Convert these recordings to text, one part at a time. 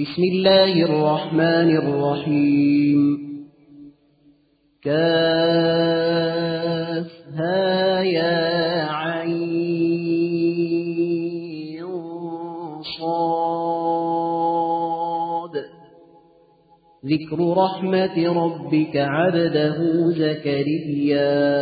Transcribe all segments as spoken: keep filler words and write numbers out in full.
بسم الله الرحمن الرحيم كافها يا عين صاد ذكر رحمة ربك عبده زكريا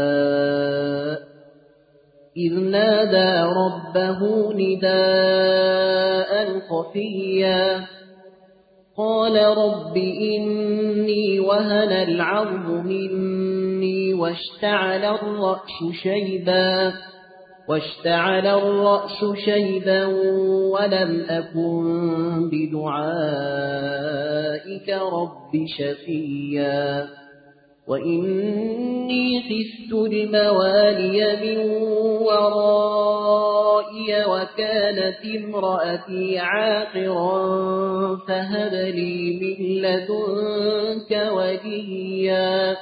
إذ نادى ربه نداء خفيا قال رب إني وهن العظم مني واشتعل الرأس شيبا واشتعل الرأس شيبا ولم أكن بدعائك رب شقيا وإني خفت الموالي من ورائي وكانت امرأتي عاقرا فهب لي من لدنك وليا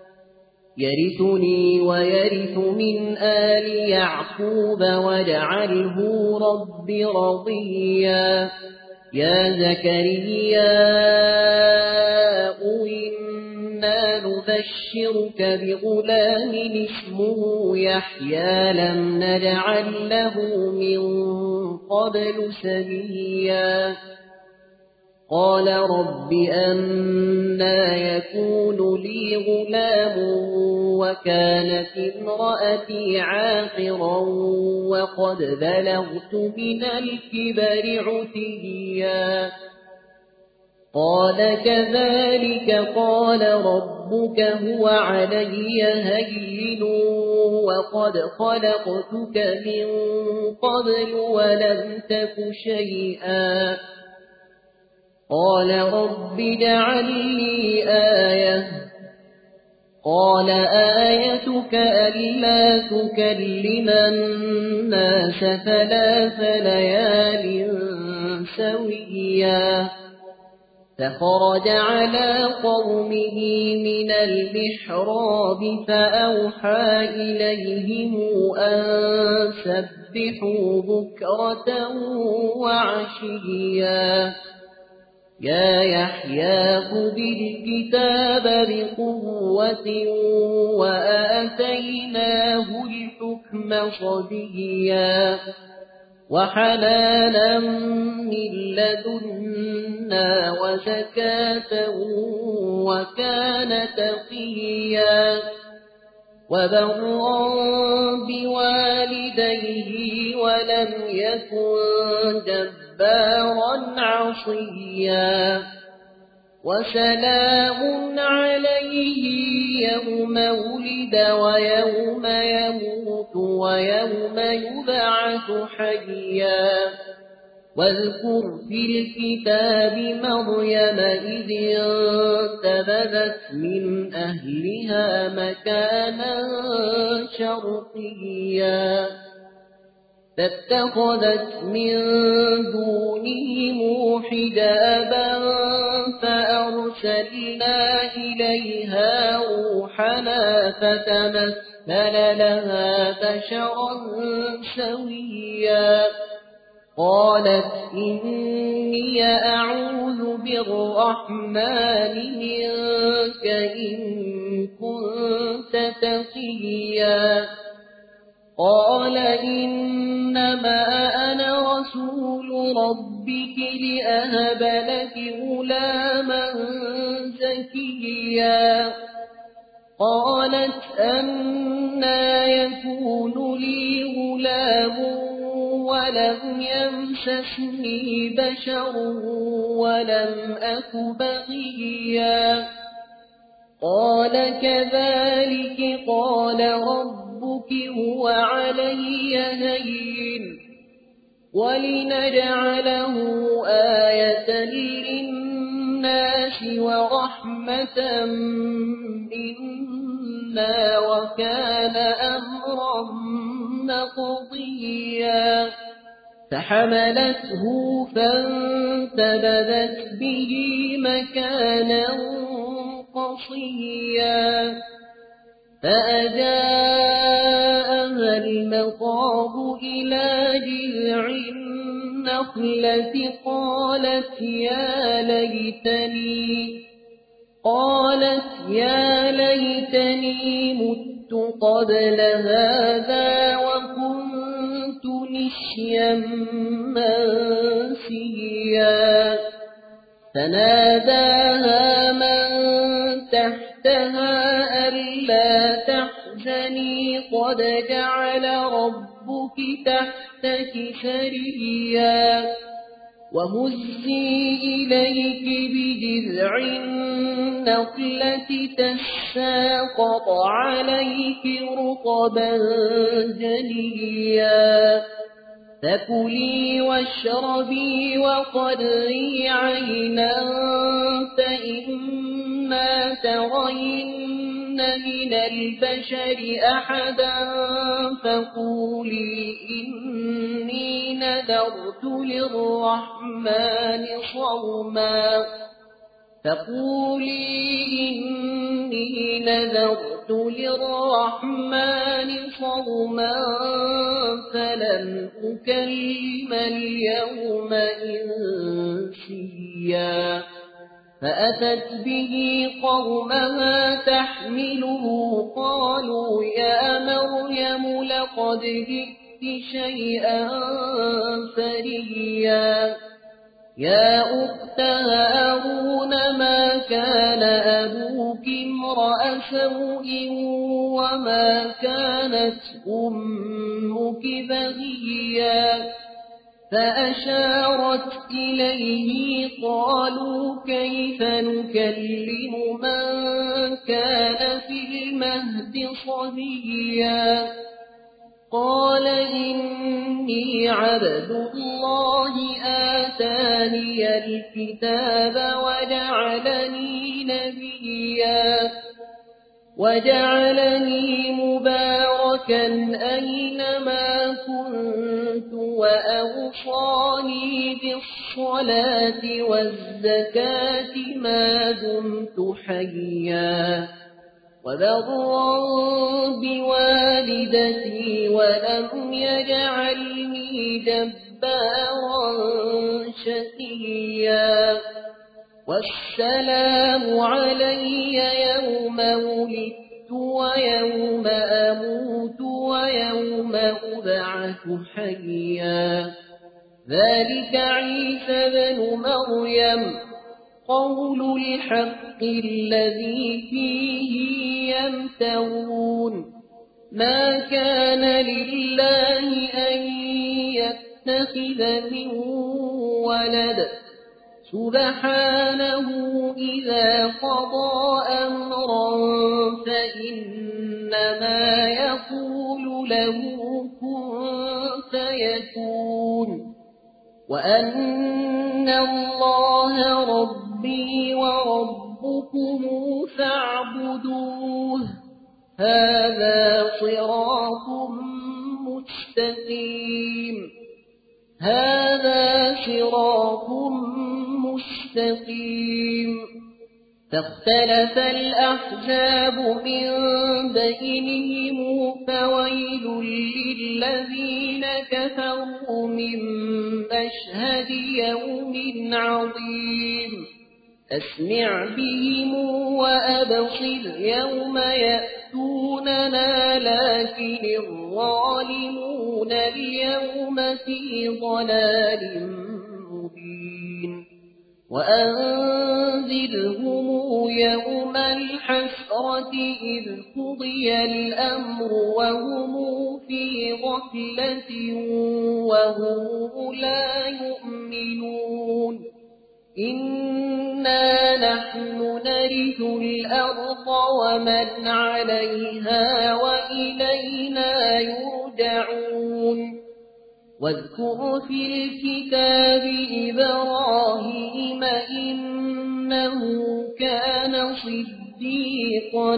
يرثني ويرث من آل يعقوب واجعله رب رضيا يا زكريا إنا نبشرك بغلام اسمه يحيى لم نجعل له من قبل سميا قال رب أنى يكون لي غلام وكانت امرأتي عاقرا وقد بلغت من الكبر عتيا قال كذلك قال ربك هو علي هين وقد خلقتك من قبل ولم تك شيئا قال رب اجعل لي آية قال آيتك ألا تكلم الناس ثلاث ليال سويا فخرج على قومه من المحراب فأوحى إليهم أن سبحوا بكرة وعشيا يا يحيى خذ الكتاب بقوة وآتيناه الحكم صبيا وحنانا من لدنا وزكاة وكان تقيا وبرا بوالديه ولم يكن جبارا عصيا وسلام عليه يوم ولد ويوم يموت ويوم يبعث حيا واذكر في الكتاب مريم إذ انتبذت من أهلها مكانا شرقيا فاتخذت من دونهم حجابا فأرسلنا إليها روحنا فتمثل لها بشرا سويا قالت إني أعوذ بالرحمن منك إن كنت تقيا قال إنما أنا رسول ربك لأهب لك غلاما زكيا قالت أنى يكون لي غلام ولم يمسسني بشر ولم أك بغيا قال كذلك قال ربك هو علي هين ولنجعله آية للناس ورحمة منا وكان أمرا مقضيا فحملته فانتبذت به مكانا قصيا فأجاءها المخاض إلى جذع النخلة قالت يا ليتني قالت يا ليتني مت قبل هذا وكنت نسيا منسيا فناداها من تحتها ألا تحزني قد جعل ربك تحتك سريا وهزي إليك بجذع النخلة تساقط عليك رطبا جنيا فكلي واشربي وقري عينا فإما ترين من البشر أحدا فقولي إني نذرت للرحمن صوما فقولي إني نذرت للرحمن صوما فلن أكلم اليوم إنسيا فأتت به قومها تحمله قالوا يا مريم لقد جئت شيئا فريا يا أخت هارون ما كان أبوك امرأ سوء وما كانت أمك بغيا فأشارت إليه قالوا كيف نكلم من كان في المهد صبيا قال إني عبد الله آتاني الكتاب وجعلني نبيا وجعلني مباركا أينما كنت وأوصاني بالصلاة والزكاة ما دمت حيا وبرا بوالدتي ولم يجعلني جبارا شقيا والسلام علي يوم ولدت ويوم أموت ويوم أبعث حيا ذلك عيسى بن مريم قول الحق الذي فيه يمترون ما كان لله أن يتخذ من ولد سبحانه إذا قضى أمرا فإنما يقول له كن فيكون وأن الله ربي وربكم فاعبدوه هذا صراط مستقيم هذا صراط مستقيم فاختلف الأحزاب من بينهم فويل للذين كفروا من مشهد يوم عظيم أسمع بهم وأبصر يوم يأتوننا لكن الظالمون اليوم في ضلال مبين وأنذرهم يوم الحسرة إذ قضي الأمر وهم في غفلة وهم لا يؤمنون إنا نحن نرث الأرض ومن عليها وإلينا يرجعون واذكر في الكتاب إبراهيم إنه كان صديقا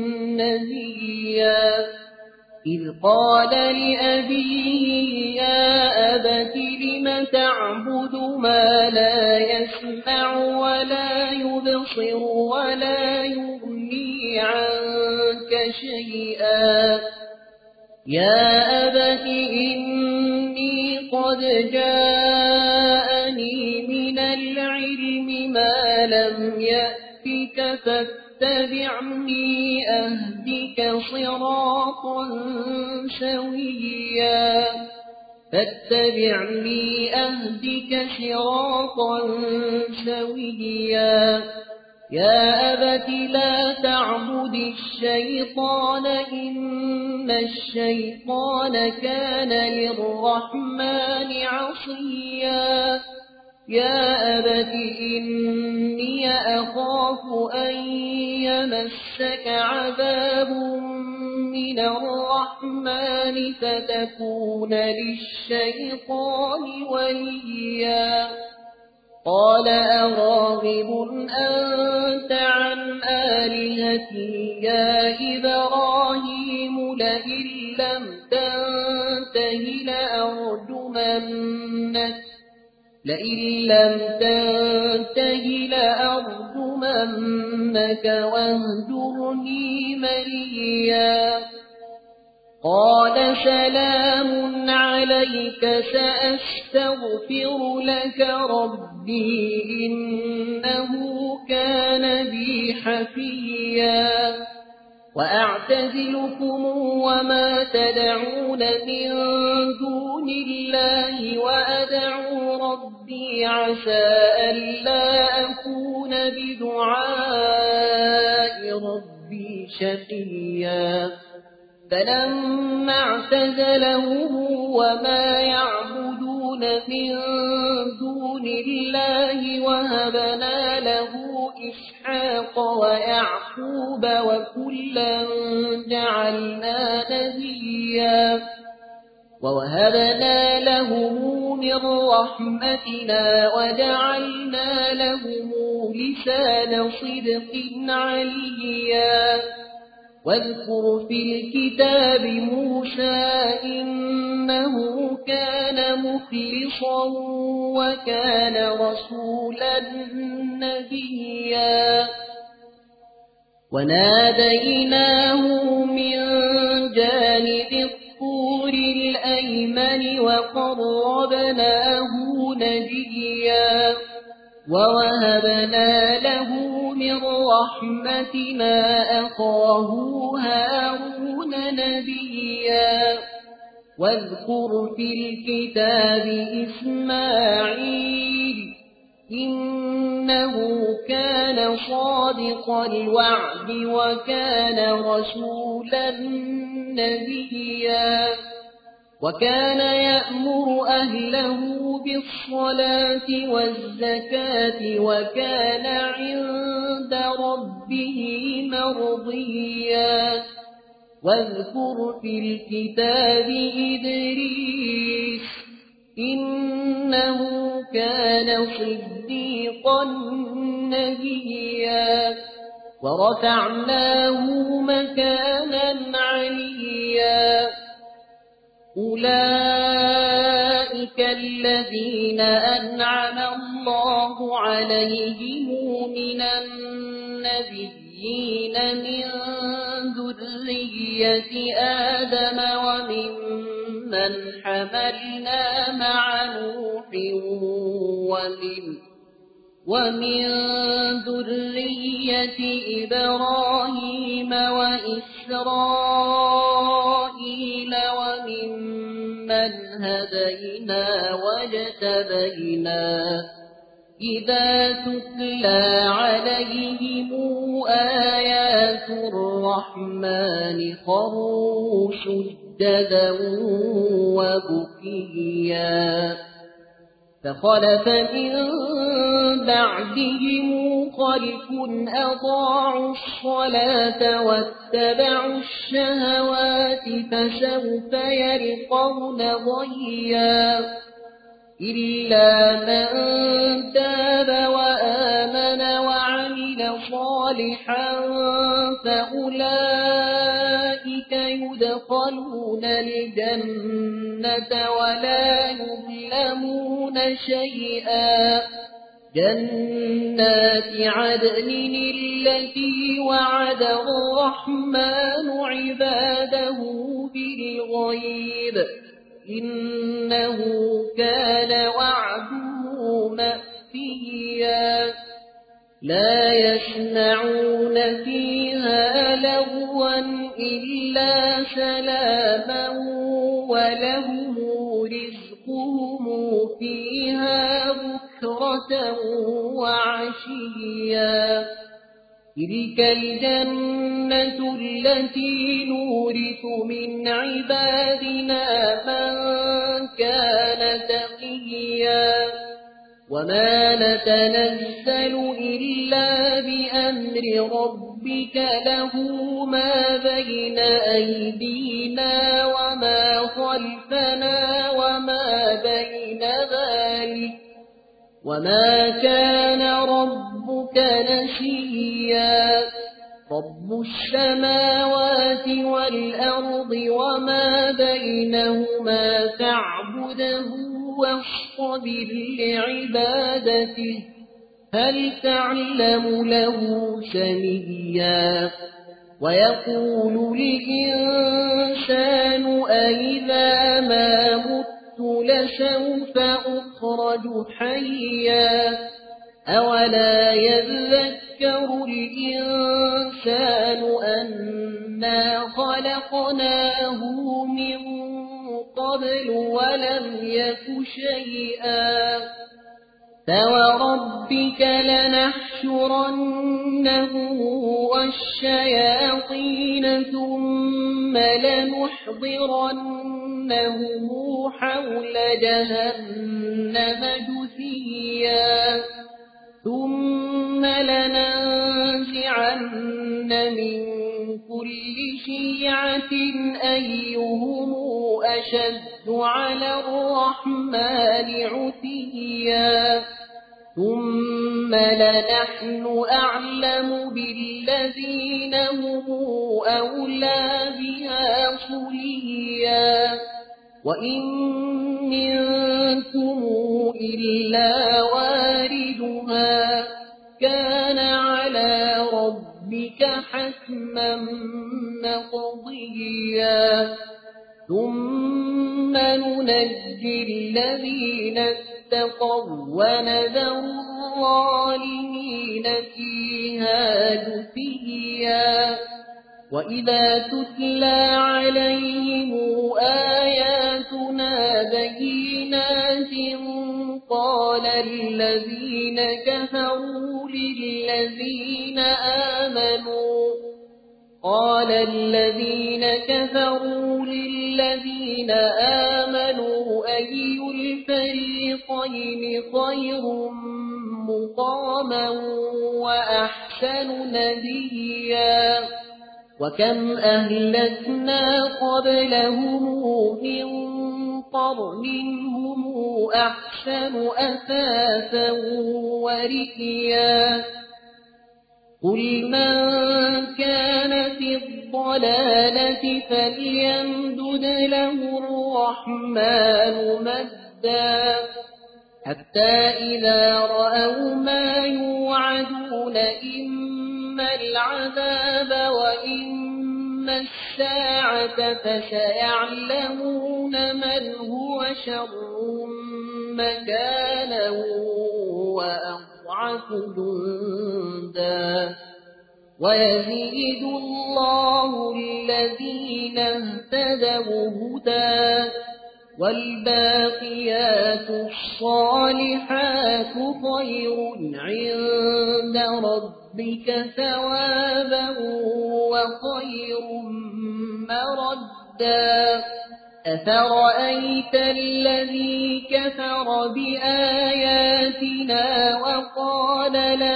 نبيا إذ قال لأبيه يا أبت لم تعبد ما لا يسمع ولا يبصر ولا يغني عنك شيئا يا أبت إني قد جاء من العلم ما لم يأتك فاتبعني أهدك صراطا سويا فاتبعني أهدك صراطا سويا يا أبت لا تعبد الشيطان إن الشيطان كان للرحمن عصيا يا أبت إني أخاف أن يمسك عذاب من الرحمن فتكون للشيطان وليا قال أراغب أنت عن آلهتي يا إبراهيم لئن لم تنته لأرجمنك لئن لم تنته لأرجمنك واهجرني مليا قال سلام عليك سأستغفر لك ربي إنه كان بي حفيا وأعتزلكم وما تدعون من دون الله وأدعو ربي عسى ألا أكون بدعاء ربي شقيا فلما اعتزلهم وما يعبدون من دون الله وهبنا له إسحاق ويعقوب وكلا جعلنا نبيا ووهبنا لهم من رحمتنا وجعلنا لهم لسان صدق عليا واذكر في الكتاب موسى إنه كان مخلصا وكان رسولا نبيا وناديناه من جانب الطور الأيمن وقربناه نجيا ووهبنا له من رحمتنا أخاه هارون نبيا واذكر في الكتاب إسماعيل إنه كان صادق الوعد وكان رسولا نبيا وكان يأمر أهله بالصلاة والزكاة وكان عند ربه مرضيا واذكر في الكتاب إدريس إنه كان صديقا نبيا ورفعناه مكانا عليا أولئك الذين أنعم الله عليهم من النبيين من ذرية آدم وممن حملنا مع نوح ومن ومن ذرية إبراهيم وإسرائيل وممن هدينا واجتبينا إذا تتلى عليهم آيات الرحمن خروا سجدا وبكيا فخلف من بعدهم خلف أضاعوا الصلاة واتبعوا الشهوات فسوف يلقون غيا إلا من تاب وآمن وعمل صالحا فأولئك يدخلون الجنة ولا يظلمون شيئا جنات عدن التي وعد الرحمن عباده بالغيب إنه كان وعده مأتيا عشيا لا يسمعون فيها لغوا إلا سلاما ولهم رزقهم فيها بكرة وعشيا تلك الجنة التي نورث من عبادنا من كان تقيا وما نتنزل إلا بأمر ربك له ما بين أيدينا وما خلفنا وما بين ذلك وما كان ربك نسيا رب السماوات والأرض وما بينهما فاعبده واصطبر لعبادته هل تعلم له سميا ويقول الإنسان أئذا ما مت لسوف أخرج حيا أولا يذكر الإنسان أنا خلقناه من قبل ولم يك شيئا فوربك لنحشرنه والشياطين ثم لنحضرنه حول جهنم جثيا ثم لننزعن من كل شيعة أيهم أشد على الرحمن عتيا ثم لنحن أعلم بالذين هم أولى بها صليا وإن منكم إلا واردها كان على ربك حتما مقضيا ثم ننجي الذين اتقوا ونذر الظالمين فيها جثيا وإذا تتلى عليهم آياتنا بينات قال الذين كفروا للذين آمنوا قال الذين كفروا للذين آمنوا أي الفريقين خير مقاما وأحسن نديا وكم أهلكنا قبلهم من قرن هم أحسن أثاثا ورئيا قل من كان في الضلالة فليمدد له الرحمن مدا حتى إذا رأوا ما يوعدون إما العذاب وإما الساعة فسيعلمون من هو شر مكانا وأضعف جندا ويزيد الله الذين اهتدوا هدى والباقيات الصالحات خير عند ربك ثوابا وخير مردا أفرأيت الذي كفر بآياتنا وقال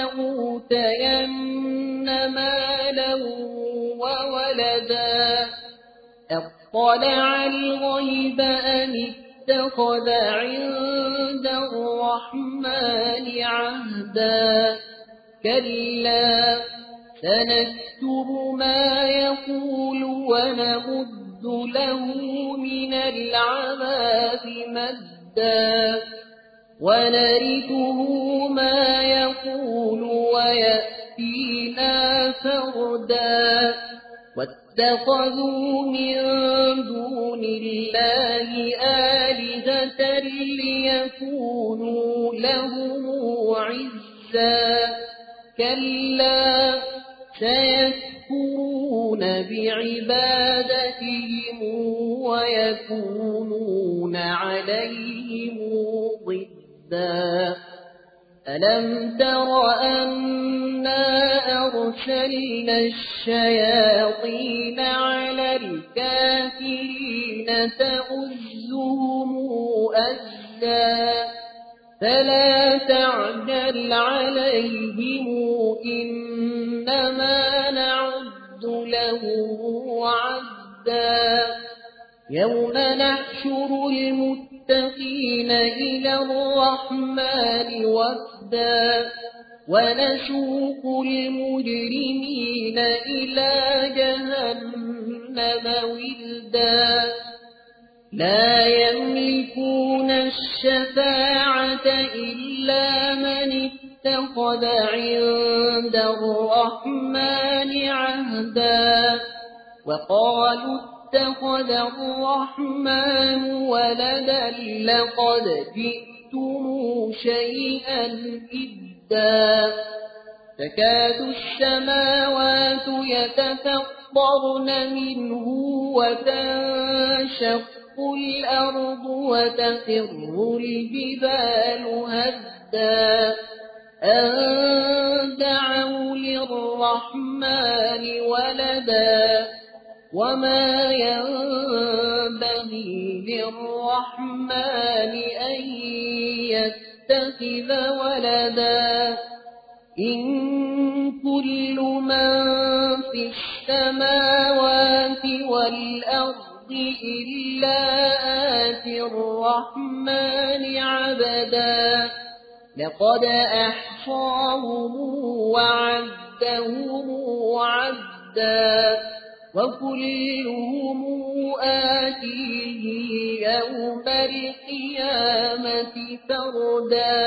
لأوتين مالا وولدا اطلع الغيب أم اتخذ عند الرحمن عهدا كلا سنكتب ما يقول ونمد له من العذاب مدا ونرثه ما يقول ويأتينا فردا واتخذوا من دون الله آلهة ليكونوا لهم عزا كلا سيكفرون بعبادتهم ويكونون عليهم ضدا ألم تر أنا أرسلنا الشياطين على الكافرين تؤزهم أزا فلا تعجل عليهم إنما نعد لهم عدا يوم نحشر المتقين إلى الرحمن وفدا ونسوق المجرمين إلى جهنم وردا لا يملكون الشفاعة إلا من اتخذ عند الرحمن عهدا وقالوا اتخذ الرحمن ولدا لقد جئتم شيئا إدا تكاد السماوات يتفطرن منه وتنشق الأرض وتخر الجبال هدا أن دعوا للرحمن ولدا وما ينبغي للرحمن أن يتخذ ولدا إن كل من في السماوات والأرض إلا آتي الرحمن عبدا لقد أحصاهم وعدهم عدا وكلهم آتيه يوم القيامة فردا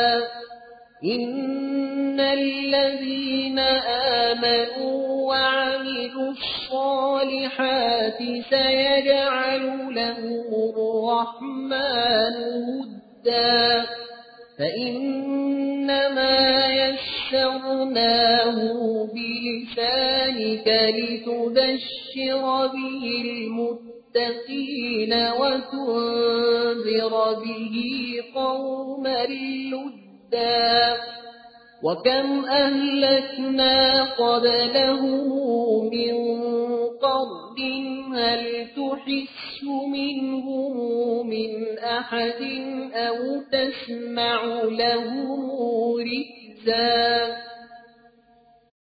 إن الذين آمنوا وعملوا الصالحات سيجعل لهم الرحمن ودا فإنما يسرناه بلسانك لتبشر به المتقين وتنذر به قوما لدا وكم أهلكنا قبلهم من قرن هل تحس منهم من أحد أو تسمع لهم ركزا